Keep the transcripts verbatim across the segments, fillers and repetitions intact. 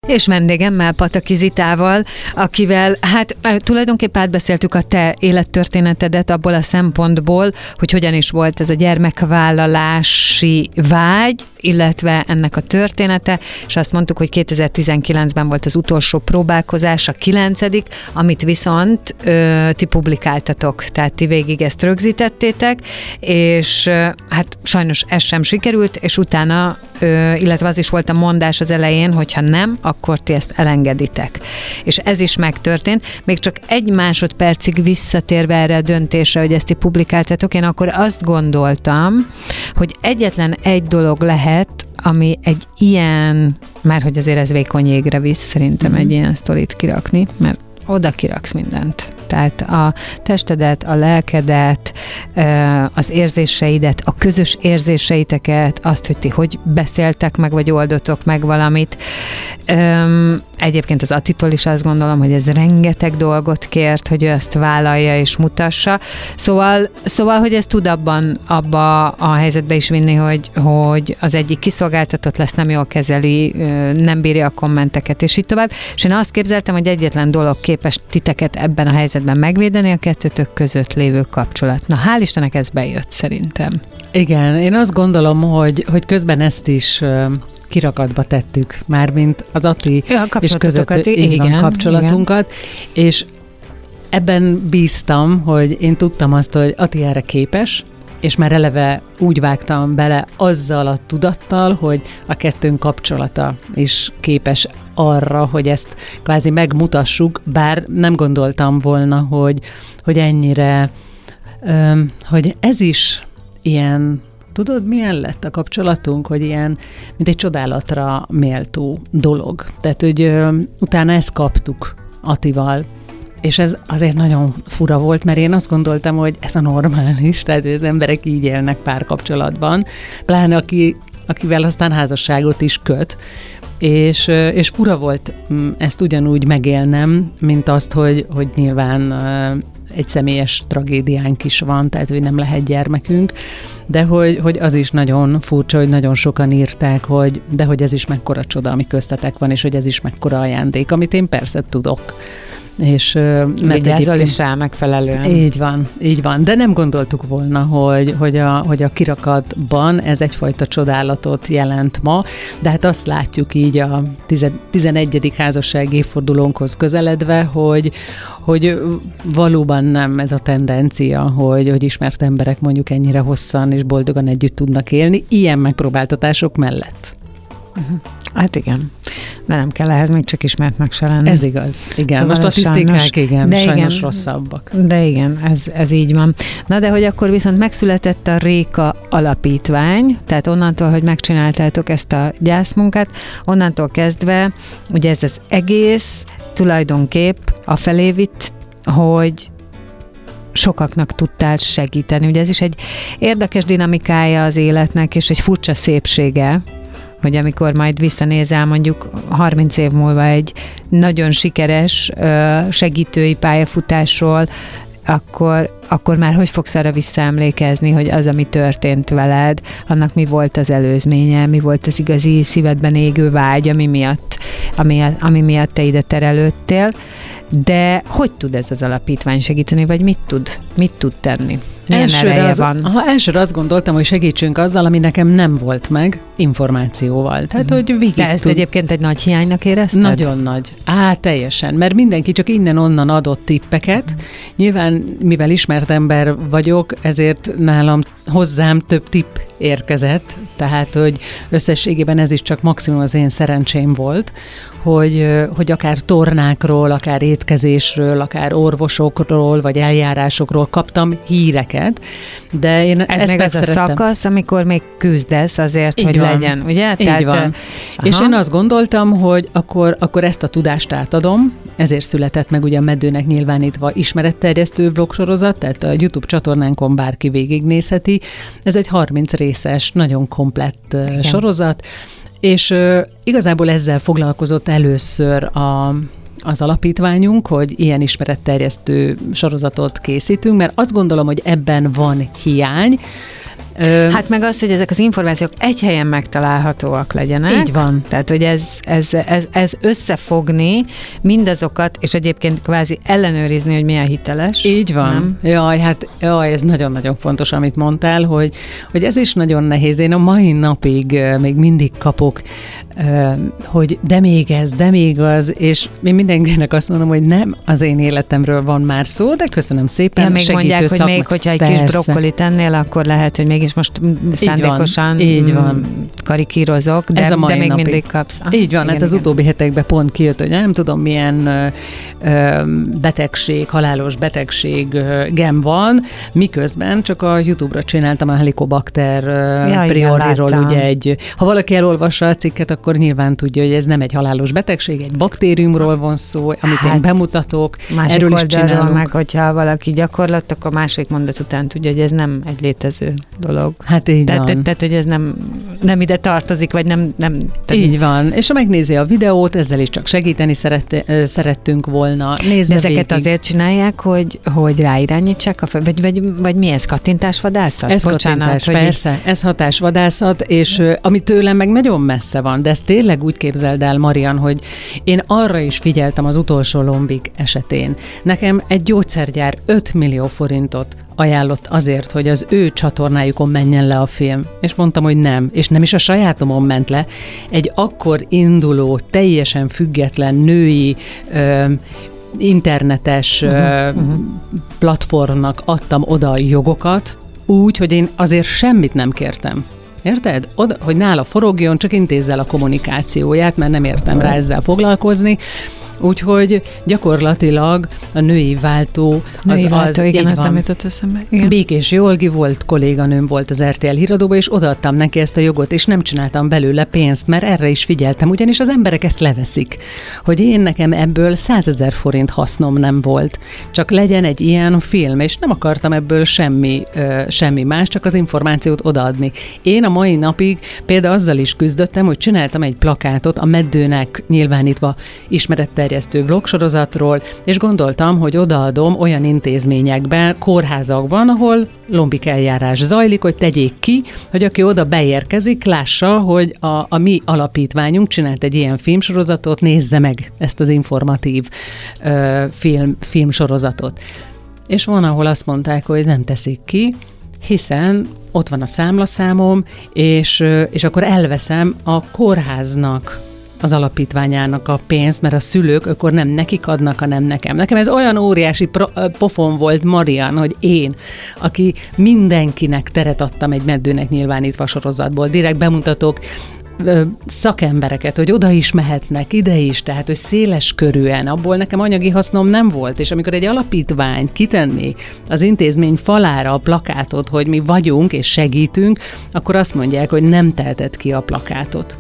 És vendégemmel, Pataki Zitával, akivel hát tulajdonképpen átbeszéltük a te élettörténetedet abból a szempontból, hogy hogyan is volt ez a gyermekvállalási vágy, illetve ennek a története, és azt mondtuk, hogy kétezer-tizenkilencben volt az utolsó próbálkozás, a kilencedik, amit viszont ö, ti publikáltatok, tehát ti végig ezt rögzítettétek, és ö, hát sajnos ez sem sikerült, és utána, ö, illetve az is volt a mondás az elején, hogyha nem, akkor ti ezt elengeditek. És ez is megtörtént. Még csak egy másodpercig visszatérve erre a döntésre, hogy ezt ti publikáltatok, én akkor azt gondoltam, hogy egyetlen egy dolog lehet, ami egy ilyen, már hogy azért ez vékony jégre visz, szerintem mm-hmm. egy ilyen sztorit kirakni, mert oda kiraksz mindent. Tehát a testedet, a lelkedet, az érzéseidet, a közös érzéseiteket, azt, hogy ti hogy beszéltek meg, vagy oldotok meg valamit. Egyébként az Attitól is azt gondolom, hogy ez rengeteg dolgot kért, hogy ő ezt vállalja és mutassa. Szóval, szóval hogy ez tud abban, abba a helyzetbe is vinni, hogy, hogy az egyik kiszolgáltatott lesz, nem jól kezeli, nem bírja a kommenteket, és így tovább. És én azt képzeltem, hogy egyetlen dolog képes titeket ebben a helyzetben megvédeni, a kettőtök között lévő kapcsolat. Na, hál' Istennek ez bejött szerintem. Igen, én azt gondolom, hogy, hogy közben ezt is kirakatba tettük, mármint az Atti ja, és között igen, van kapcsolatunkat, igen. És ebben bíztam, hogy én tudtam azt, hogy Atti erre képes, és már eleve úgy vágtam bele azzal a tudattal, hogy a kettőnk kapcsolata is képes arra, hogy ezt kvázi megmutassuk, bár nem gondoltam volna, hogy, hogy ennyire, öm, hogy ez is ilyen, tudod, milyen lett a kapcsolatunk, hogy ilyen, mint egy csodálatra méltó dolog. Tehát, hogy öm, utána ezt kaptuk Attival, és ez azért nagyon fura volt, mert én azt gondoltam, hogy ez a normális, tehát az emberek így élnek párkapcsolatban, pláne aki, akivel aztán házasságot is köt, és, és fura volt ezt ugyanúgy megélnem, mint azt, hogy, hogy nyilván egy személyes tragédiánk is van, tehát hogy nem lehet gyermekünk, de hogy, hogy az is nagyon furcsa, hogy nagyon sokan írták, hogy de hogy ez is mekkora csoda, ami köztetek van, és hogy ez is mekkora ajándék, amit én persze tudok. És vigyázol is rá megfelelően. Így van, így van. De nem gondoltuk volna, hogy, hogy, a, hogy a kirakatban ez egyfajta csodálatot jelent ma, de hát azt látjuk így a tizenegyedik házasság évfordulónkhoz közeledve, hogy, hogy valóban nem ez a tendencia, hogy, hogy ismert emberek mondjuk ennyire hosszan és boldogan együtt tudnak élni, ilyen megpróbáltatások mellett. Hát igen, de nem kell ehhez még csak ismertnek se lenni. Ez igaz, igen. Szóval a statisztikák, igen, de sajnos igen, rosszabbak. De igen, ez, ez így van. Na de hogy akkor viszont megszületett a Réka Alapítvány, tehát onnantól, hogy megcsináltátok ezt a gyászmunkát, onnantól kezdve, ugye ez az egész tulajdonképp afelé vitt, hogy sokaknak tudtál segíteni. Ugye ez is egy érdekes dinamikája az életnek, és egy furcsa szépsége, hogy amikor majd visszanézel mondjuk harminc év múlva egy nagyon sikeres segítői pályafutásról, akkor, akkor már hogy fogsz arra visszaemlékezni, hogy az, ami történt veled, annak mi volt az előzménye, mi volt az igazi szívedben égő vágy, ami miatt, ami, ami miatt te ide terelődtél. De hogy tud ez az alapítvány segíteni, vagy mit tud, mit tud tenni? Milyen elsőre ereje az, van? Ha elsőre azt gondoltam, hogy segítsünk azzal, ami nekem nem volt meg, információval. Tehát, hogy végig Te ezt tud... egyébként egy nagy hiánynak érezted? Nagyon nagy. Á, teljesen. Mert mindenki csak innen-onnan adott tippeket. Mm. Nyilván, mivel ismert ember vagyok, ezért nálam hozzám több tipp érkezett. Tehát, hogy összességében ez is csak maximum az én szerencsém volt, hogy, hogy akár tornákról, akár étkezésről, akár orvosokról, vagy eljárásokról kaptam híreket, de én ez ezt még az a szakasz, amikor még küzdesz azért, így hogy van. Legyen, ugye? Így Tehát, van. Aha. És én azt gondoltam, hogy akkor, akkor ezt a tudást átadom, ezért született meg ugye a Meddőnek nyilvánítva ismeretterjesztő vlogsorozat, tehát a YouTube csatornánkon bárki végignézheti. Ez egy harminc részes, nagyon komplett Igen. sorozat, és uh, igazából ezzel foglalkozott először a, az alapítványunk, hogy ilyen ismeretterjesztő sorozatot készítünk, mert azt gondolom, hogy ebben van hiány, Hát meg az, hogy ezek az információk egy helyen megtalálhatóak legyenek. Így van. Tehát, hogy ez, ez, ez, ez összefogni mindazokat, és egyébként kvázi ellenőrizni, hogy milyen hiteles. Így van. Nem? Jaj, hát jaj, ez nagyon-nagyon fontos, amit mondtál, hogy, hogy ez is nagyon nehéz. Én a mai napig még mindig kapok, hogy de még ez, de még az, és én mindenkinek azt mondom, hogy nem az én életemről van már szó, de köszönöm szépen. Ja, még segítő mondják, szakma. hogy még hogyha egy Persze. kis brokkolit ennél, akkor lehet, hogy mégis most szándékosan így van. karikírozok, de, ez a mai de még napig. mindig kapsz. Ah, így van, igen, hát az igen. utóbbi hetekben pont kijött, hogy nem tudom milyen ö, ö, betegség, halálos betegségem van, miközben csak a YouTube-ra csináltam a Helicobacter ja, prioriról, igen, ugye egy, ha valaki elolvassa a cikket, akkor nyilván tudja, hogy ez nem egy halálos betegség, egy baktériumról van szó, amit hát, én bemutatok, másik erről is oldalról csinálunk. meg, hogyha valaki gyakorlat, akkor másik mondat után tudja, hogy ez nem egy létező dolog. Hát így tehát, van. tehát, hogy ez nem, nem ide tartozik, vagy nem... nem tehát így van. És ha megnézi a videót, ezzel is csak segíteni szeret, szerettünk volna. Nézze de ezeket végig. azért csinálják, hogy, hogy ráirányítsák, a fel, vagy, vagy, vagy mi ez, kattintásvadászat? Ez Bocsánat, kattintás, hogy persze, így... ez hatásvadászat, és uh, ami tőlem meg nagyon messze van, de ezt tényleg úgy képzeld el, Marian, hogy én arra is figyeltem az utolsó lombik esetén. Nekem egy gyógyszergyár öt millió forintot ajánlott azért, hogy az ő csatornájukon menjen le a film. És mondtam, hogy nem. És nem is a sajátomon ment le. Egy akkor induló, teljesen független női ö, internetes uh-huh, ö, uh-huh. platformnak adtam oda a jogokat, úgy, hogy én azért semmit nem kértem. Érted? Oda, hogy nála forogjon, csak intézze el a kommunikációját, mert nem értem rá ezzel foglalkozni. Úgyhogy gyakorlatilag a női váltó az női váltó, az, igen, így az van. nem jutott eszembe. Igen. Békés Jolgi volt, kolléganőm volt az er té el híradóban, és odaadtam neki ezt a jogot, és nem csináltam belőle pénzt, mert erre is figyeltem, ugyanis az emberek ezt leveszik, hogy én nekem ebből százezer forint hasznom nem volt. Csak legyen egy ilyen film, és nem akartam ebből semmi, ö, semmi más, csak az információt odaadni. Én a mai napig például azzal is küzdöttem, hogy csináltam egy plakátot a Meddőnek nyilvánítva ismeretterjesztő vlogsorozatról, és gondoltam, hogy odaadom olyan intézményekben, kórházakban, ahol lombik eljárás zajlik, hogy tegyék ki, hogy aki oda beérkezik, lássa, hogy a, a mi alapítványunk csinált egy ilyen filmsorozatot, nézze meg ezt az informatív ö, film, filmsorozatot. És van, ahol azt mondták, hogy nem teszik ki, hiszen ott van a számlaszámom, és, és akkor elveszem a kórháznak az alapítványának a pénzt, mert a szülők akkor nem nekik adnak, hanem nekem. Nekem ez olyan óriási pro- pofon volt, Marian, hogy én, aki mindenkinek teret adtam egy Meddőnek nyilvánítva sorozatból, direkt bemutatok ö, szakembereket, hogy oda is mehetnek, ide is, tehát, hogy széles körűen, abból nekem anyagi hasznom nem volt, és amikor egy alapítvány kitenni az intézmény falára a plakátot, hogy mi vagyunk és segítünk, akkor azt mondják, hogy nem teheted ki a plakátot.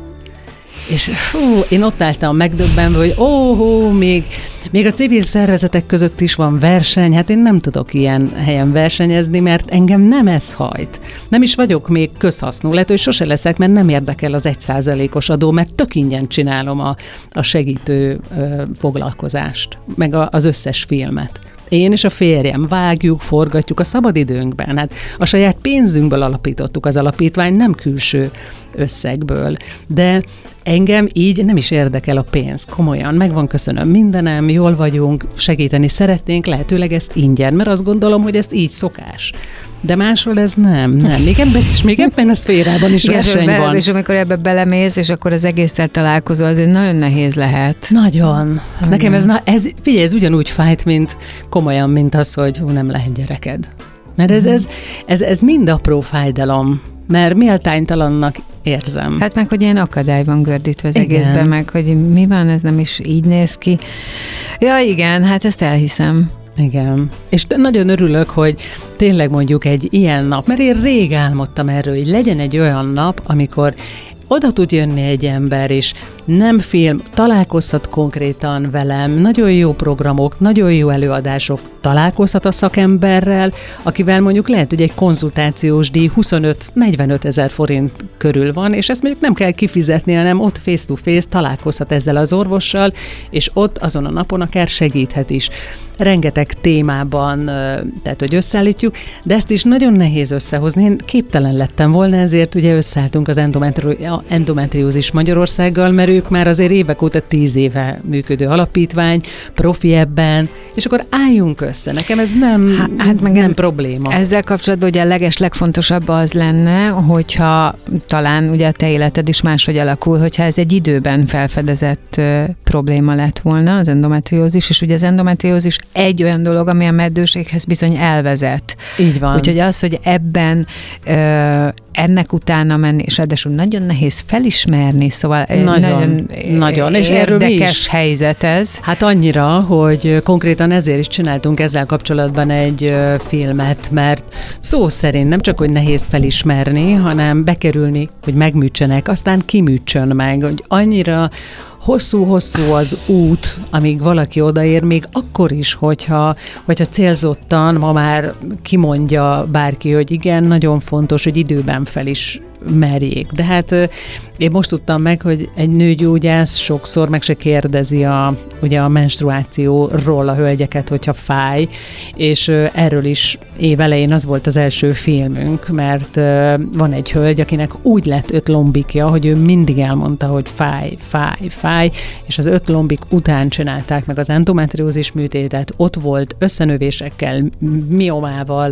És hú, én ott álltam megdöbbenve, hogy óhó, még, még a civil szervezetek között is van verseny, hát én nem tudok ilyen helyen versenyezni, mert engem nem ez hajt. Nem is vagyok még közhasznú, lehet, hogy sose leszek, mert nem érdekel az egy százalékos adó, mert tök ingyen csinálom a, a segítő ö, foglalkozást, meg a, az összes filmet. Én és a férjem vágjuk, forgatjuk a szabadidőnkben. Hát a saját pénzünkből alapítottuk az alapítványt, nem külső összegből. De engem így nem is érdekel a pénz. Komolyan, megvan, köszönöm mindenem, jól vagyunk, segíteni szeretnénk, lehetőleg ezt ingyen, mert azt gondolom, hogy ezt így szokás. De máshol ez nem, nem. Még ebben, és még ebben a szférában is verseny be, van. És amikor ebbe belemész, és akkor az egésszel találkozol, azért nagyon nehéz lehet. Nagyon. Nekem ez, na, ez, figyelj, ez ugyanúgy fájt, mint komolyan, mint az, hogy hú, nem lehet gyereked. Mert ez, ez, ez, ez mind apró fájdalom, mert méltánytalannak érzem. Hát meg, hogy ilyen akadály van gördítve az Igen. egészben, meg, hogy mi van, ez nem is így néz ki. Ja, igen, hát ezt elhiszem. Igen. És nagyon örülök, hogy tényleg mondjuk egy ilyen nap, mert én rég álmodtam erről, hogy legyen egy olyan nap, amikor oda tud jönni egy ember, és nem film, találkozhat konkrétan velem, nagyon jó programok, nagyon jó előadások, találkozhat a szakemberrel, akivel mondjuk lehet, hogy egy konzultációs díj huszonöt-negyvenöt ezer forint körül van, és ezt mondjuk nem kell kifizetni, hanem ott face-to-face találkozhat ezzel az orvossal, és ott azon a napon akár segíthet is. Rengeteg témában, tehát hogy összeállítjuk, de ezt is nagyon nehéz összehozni. Én képtelen lettem volna, ezért ugye összeálltunk az endometri- endometriózis Magyarországgal, mert ők már azért évek óta tíz éve működő alapítvány, profi ebben, és akkor álljunk össze. Nekem ez nem, hát meg nem probléma. Ezzel kapcsolatban ugye a leges legfontosabb az lenne, hogyha talán ugye a te életed is máshogy alakul, hogyha ez egy időben felfedezett uh, probléma lett volna, az endometriózis, és ugye az endometriózis egy olyan dolog, ami a meddőséghez bizony elvezet. Így van. Úgyhogy az, hogy ebben ö, ennek utána menni, és ráadásul nagyon nehéz felismerni, szóval nagyon, nagyon, nagyon. És érdekes helyzet ez. Hát annyira, hogy konkrétan ezért is csináltunk ezzel kapcsolatban egy filmet, mert szó szerint nem csak, hogy nehéz felismerni, hanem bekerülni, hogy megműtsenek, aztán kiműtsön meg, hogy annyira hosszú-hosszú az út, amíg valaki odaér, még akkor is, hogyha, hogyha célzottan ma már kimondja bárki, hogy igen, nagyon fontos, hogy időben felismerjék. De hát én most tudtam meg, hogy egy nőgyógyász sokszor meg se kérdezi a, ugye a menstruációról a hölgyeket, hogyha fáj, és erről is évelején az volt az első filmünk, mert van egy hölgy, akinek úgy lett öt lombikja, hogy ő mindig elmondta, hogy fáj, fáj, fáj, és az öt lombik után csinálták meg az endometriózis műtétet, ott volt összenövésekkel, miomával,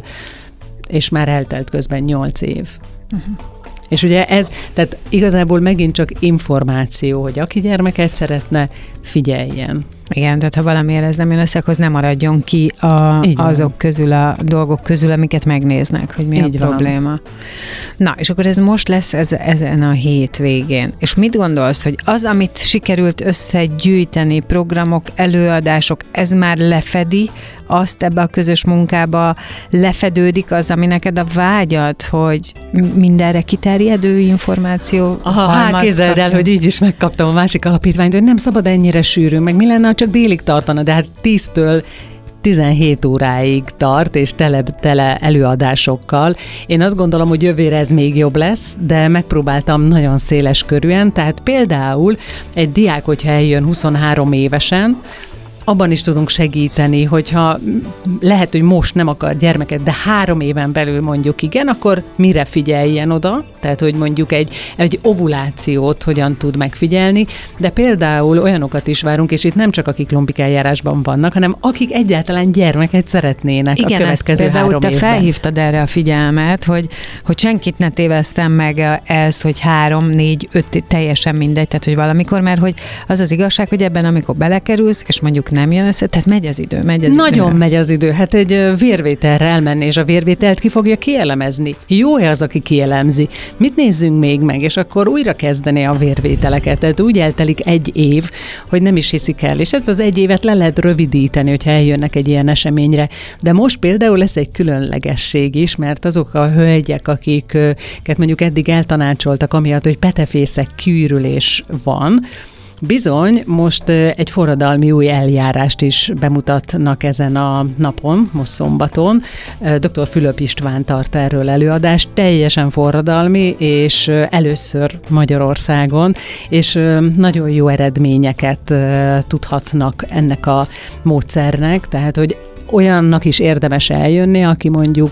és már eltelt közben nyolc év. Uh-huh. És ugye ez, tehát igazából megint csak információ, hogy aki gyermeket szeretne, figyeljen. Igen, tehát ha valamiért ez nem jön össze, akkor ne maradjon ki a, azok közül, a dolgok közül, amiket megnéznek, hogy mi Így a van. probléma. Na, és akkor ez most lesz ez, ezen a hét végén. És mit gondolsz, hogy az, amit sikerült összegyűjteni, programok, előadások, ez már lefedi azt ebbe a közös munkába, lefedődik az, ami neked a vágyad, hogy mindenre kiterjedő információ Aha, hát képzeld el, hogy így is megkaptam a másik alapítványt, hogy nem szabad ennyire sűrű, meg mi lenne, ha csak délig tartana, de hát tíztől tizenhét óráig tart, és tele-tele előadásokkal. Én azt gondolom, hogy jövőre ez még jobb lesz, de megpróbáltam nagyon széles körűen, tehát például egy diák, hogyha eljön huszonhárom évesen, abban is tudunk segíteni, hogyha lehet, hogy most nem akar gyermeket, de három éven belül mondjuk igen, akkor mire figyeljen oda? Tehát, hogy mondjuk egy, egy ovulációt hogyan tud megfigyelni, de például olyanokat is várunk, és itt nem csak akik lombikájárásban vannak, hanem akik egyáltalán gyermeket szeretnének igen, a következő ezt három te évben. felhívtad erre a figyelmet, hogy, hogy senkit ne téveztem meg ezt, hogy három, négy, öt, teljesen mindegy, tehát, hogy valamikor, mert hogy az az igazság, hogy ebben, amikor belekerülsz, és mondjuk nem jön össze, tehát megy az idő, megy az Nagyon idő. megy az idő. Hát egy vérvételre elmenni, és a vérvételt ki fogja kielemezni. Jó-e az, aki kielemzi? Mit nézzünk még meg? És akkor újra kezdeni a vérvételeket. Tehát úgy eltelik egy év, hogy nem is hiszik el. És ez az egy évet le lehet rövidíteni, hogyha eljönnek egy ilyen eseményre. De most például lesz egy különlegesség is, mert azok a hölgyek, akiket mondjuk eddig eltanácsoltak, amiatt, hogy petefészek kiürülés van, bizony, most egy forradalmi új eljárást is bemutatnak ezen a napon, most szombaton. doktor Fülöp István tart erről előadást, teljesen forradalmi, és először Magyarországon, és nagyon jó eredményeket tudhatnak ennek a módszernek, tehát, hogy olyannak is érdemes eljönni, aki mondjuk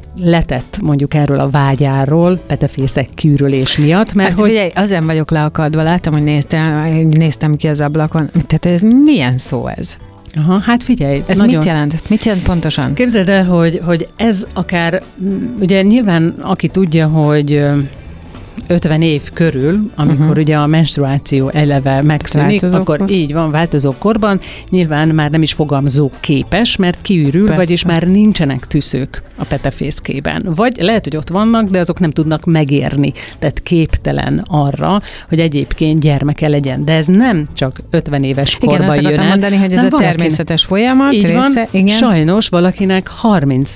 letett mondjuk erről a vágyáról, petefészek kiürülés miatt, mert hát, hogy... Figyelj, azért vagyok leakadva, láttam, hogy néztem, néztem ki az ablakon, tehát ez milyen szó ez? Aha, hát figyelj. Ez nagyon... mit jelent? Mit jelent pontosan? Képzeld el, hogy, hogy ez akár, ugye nyilván aki tudja, hogy ötven év körül, amikor uh-huh. ugye a menstruáció eleve megszűnik, akkor így van, változó korban, nyilván már nem is fogamzó képes, mert kiürül, Persze. vagyis már nincsenek tüszők a petefészkében. Vagy lehet, hogy ott vannak, de azok nem tudnak megérni, tehát képtelen arra, hogy egyébként gyermeke legyen. De ez nem csak ötven éves korban jön el. Igen, azt mondani, hogy ez a természetes folyamat így része. Van, igen. Sajnos valakinek harminc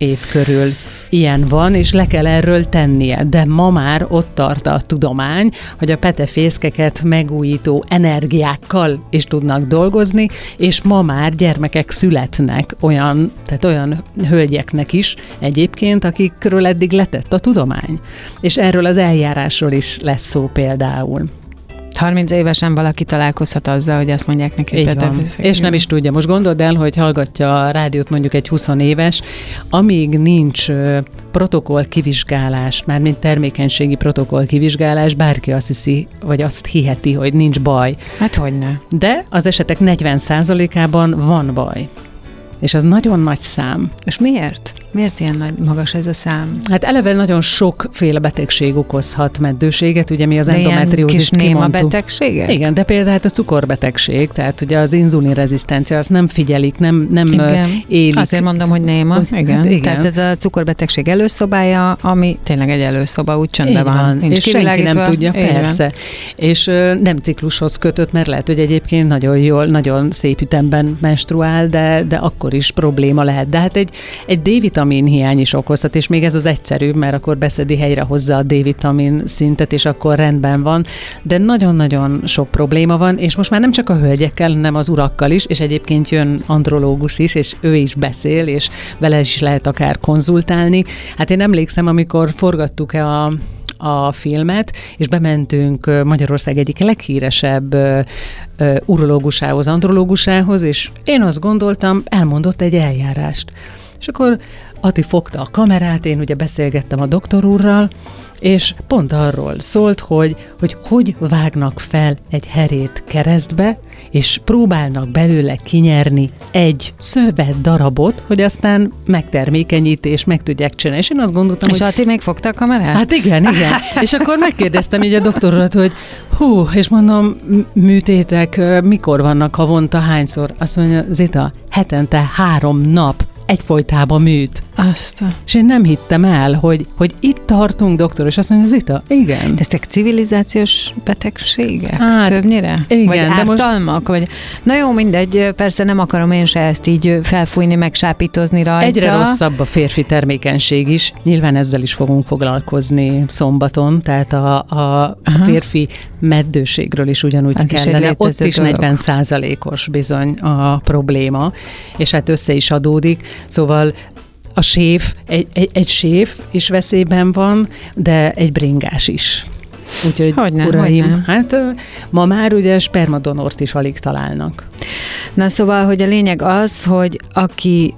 év körül ilyen van, és le kell erről tennie. De ma már ott tart a tudomány, hogy a petefészkeket megújító energiákkal is tudnak dolgozni, és ma már gyermekek születnek olyan, tehát olyan hölgyeknek is egyébként, akikről eddig letett a tudomány. És erről az eljárásról is lesz szó például. harminc évesen valaki találkozhat azzal, hogy azt mondják neki, hogy petefészek. És nem is tudja. Most gondold el, hogy hallgatja a rádiót mondjuk egy húsz éves, amíg nincs protokoll kivizsgálás, mármint termékenységi protokoll kivizsgálás, bárki azt hiszi, vagy azt hiheti, hogy nincs baj. Hát hogyne. De az esetek negyven százalékában van baj. És az nagyon nagy szám. És miért? Miért ilyen nagy, magas ez a szám? Hát eleve nagyon sokféle betegség okozhat meddőséget, ugye mi az de endometriózist kimondtuk. néma betegségek? Igen, de például a cukorbetegség, tehát ugye az inzulinrezisztencia, azt nem figyelik, nem, nem élik. Azért mondom, hogy néma. Igen. Hát igen. Tehát ez a cukorbetegség előszobája, ami tényleg egy előszoba, úgy csöndben van. van. Nincs és senki nem tudja, persze. És ö, nem ciklushoz kötött, mert lehet, hogy egyébként nagyon jól, nagyon szép ütemben menstruál, de, de akkor is probléma lehet. De hát egy, egy D-vitamin hiány is okozhat, és még ez az egyszerűbb, mert akkor beszedi helyre hozzá a D-vitamin szintet, és akkor rendben van. De nagyon-nagyon sok probléma van, és most már nem csak a hölgyekkel, hanem az urakkal is, és egyébként jön andrológus is, és ő is beszél, és vele is lehet akár konzultálni. Hát én emlékszem, amikor forgattuk-e a a filmet, és bementünk Magyarország egyik leghíresebb uh, uh, urológusához, andrológusához, és én azt gondoltam, elmondott egy eljárást. És akkor Ati fogta a kamerát, én ugye beszélgettem a doktor úrral, és pont arról szólt, hogy, hogy hogy vágnak fel egy herét keresztbe, és próbálnak belőle kinyerni egy szövet darabot, hogy aztán megtermékenyíti, és meg tudják csinálni. És én azt gondoltam, és hogy... És Ati még fogta a kamerát? Hát igen, igen. És akkor megkérdeztem így a doktorat, hogy hú, és mondom, műtétek mikor vannak havonta, hányszor? Azt mondja, Zita, hetente három nap egyfolytában műt. Azt a... És én nem hittem el, hogy, hogy itt tartunk, doktor, és azt mondja, Zita, igen. De ezek civilizációs betegségek hát, többnyire? Igen, vagy de ártalmak? most... Vagy... Na jó, mindegy, persze nem akarom én se ezt így felfújni, meg sápítozni rajta. Egyre rosszabb a férfi termékenység is. Nyilván ezzel is fogunk foglalkozni szombaton, tehát a, a, a férfi meddőségről is ugyanúgy az kellene. Is Ott is dolog. negyven százalékos bizony a probléma, és hát össze is adódik. Szóval a séf, egy, egy, egy séf is veszélyben van, de egy bringás is. Úgyhogy, hogyne, uraim, hogyne. hát ma már ugye spermadonort is alig találnak. Na szóval, hogy a lényeg az, hogy aki,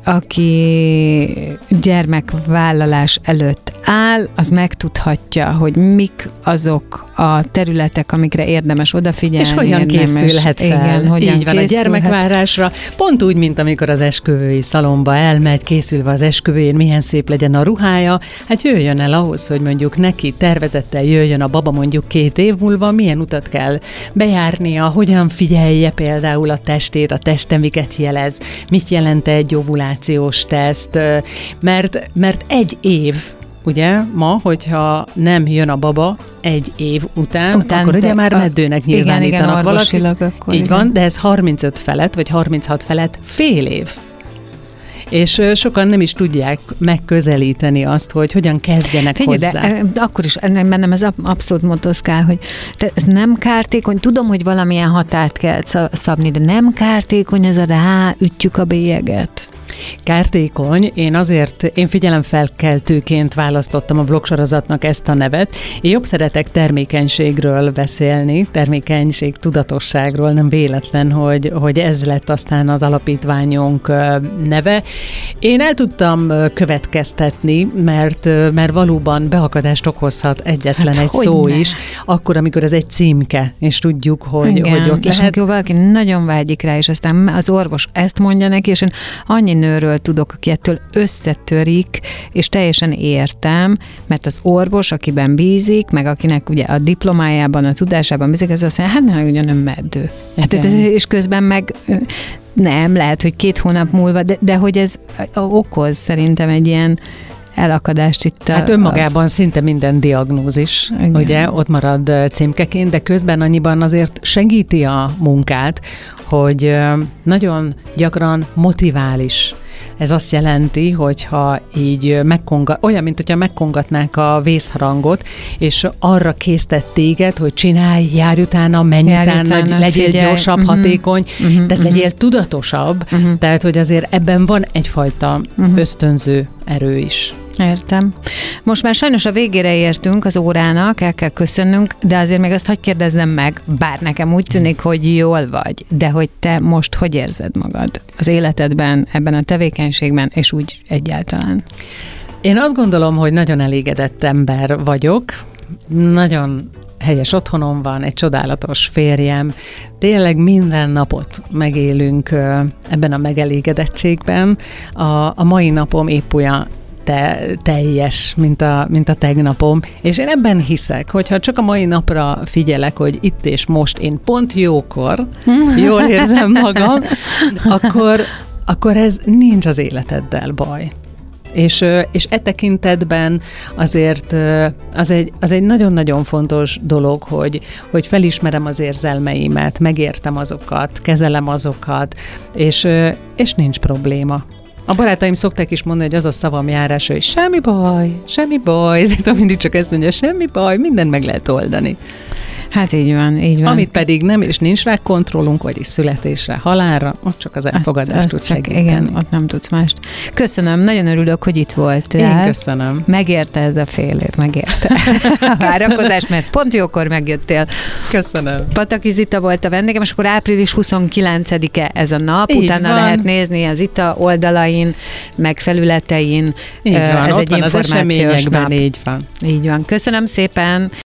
aki gyermekvállalás előtt áll, az megtudhatja, hogy mik azok a területek, amikre érdemes odafigyelni. És hogyan érdemes, készülhet fel. Igen, hogyan Így van, a gyermekvárásra. Pont úgy, mint amikor az esküvői szalomba elmegy, készülve az esküvőjén, milyen szép legyen a ruhája. Hát jöjjön el ahhoz, hogy mondjuk neki tervezettel jöjjön a baba mondjuk két év múlva, milyen utat kell bejárnia, hogyan figyelje például a testét, a teste miket jelez, mit jelent egy ovulációs teszt, mert, mert egy év, ugye, ma, hogyha nem jön a baba egy év után, után akkor ugye már meddőnek nyilvánítanak valaki. Akkor így igen. van, de ez harmincöt felett, vagy harminchat felett fél év. És sokan nem is tudják megközelíteni azt, hogy hogyan kezdjenek Figyelj, hozzá. De, de akkor is ennek bennem ez abszolút motoszkál, hogy te, ez nem kártékony, tudom, hogy valamilyen határt kell szabni, de nem kártékony ez a ráütjük a bélyeget. Kártékony, én azért, én figyelemfelkeltőként választottam a vlogsorozatnak ezt a nevet. Én jobb szeretek termékenységről beszélni, termékenység tudatosságról, nem véletlen, hogy, hogy ez lett aztán az alapítványunk neve. Én el tudtam következtetni, mert, mert valóban beakadást okozhat egyetlen hát egy szó ne? is, akkor, amikor ez egy címke, és tudjuk, hogy, igen, hogy ott és lehet. És valaki nagyon vágyik rá, és aztán az orvos ezt mondja neki, és én annyi nőről tudok, aki ettől összetörik, és teljesen értem, mert az orvos, akiben bízik, meg akinek ugye a diplomájában, a tudásában bízik, az azt mondja, hát nem, ugyan nem meddő. Hát, és közben meg nem, lehet, hogy két hónap múlva, de, de hogy ez okoz szerintem egy ilyen elakadást itt. Hát a, önmagában a... szinte minden diagnózis, igen. ugye, ott marad címkeként, de közben annyiban azért segíti a munkát, hogy nagyon gyakran motivál is. Ez azt jelenti, hogyha így megkonga, olyan, mint hogyha megkongatnák a vészharangot, és arra késztet téged, hogy csinálj, járj utána, menj Járj utána, utána, legyél figyelj. gyorsabb, Uh-huh. hatékony, Uh-huh. tehát Uh-huh. legyél tudatosabb, Uh-huh. tehát hogy azért ebben van egyfajta Uh-huh. ösztönző erő is. Értem. Most már sajnos a végére értünk az órának, el kell köszönnünk, de azért még azt hadd kérdezzem meg, bár nekem úgy tűnik, hogy jól vagy, de hogy te most hogy érzed magad az életedben, ebben a tevékenységben, és úgy egyáltalán? Én azt gondolom, hogy nagyon elégedett ember vagyok, nagyon helyes otthonom van, egy csodálatos férjem, tényleg minden napot megélünk ebben a megelégedettségben. A, a mai napom épp olyan te, teljes, mint a, mint a tegnapom, és én ebben hiszek, hogyha csak a mai napra figyelek, hogy itt és most én pont jókor jól érzem magam, akkor, akkor ez nincs az életeddel baj. És, és e tekintetben azért az egy, az egy nagyon-nagyon fontos dolog, hogy, hogy felismerem az érzelmeimet, megértem azokat, kezelem azokat, és, és nincs probléma. A barátaim szokták is mondani, hogy az a szavam járás, hogy semmi baj, semmi baj, ezért mindig csak ezt mondja, semmi baj, mindent meg lehet oldani. Hát így van, így van. Amit pedig nem, és nincs rá kontrollunk, vagyis születésre, halálra, ott csak az elfogadást tud segíteni. Igen, ott nem tudsz mást. Köszönöm, nagyon örülök, hogy itt voltál. Én köszönöm. Megérte ez a fél év, megérte. A várakozás, mert pont jókor megjöttél. Köszönöm. Pataki Zita volt a vendégem, és akkor április huszonkilencedike ez a nap, Így utána van. lehet nézni az Zita oldalain, meg felületein. Így van, ez ott egy van az információs eseményekben, nap. így van. Így van. Köszönöm szépen.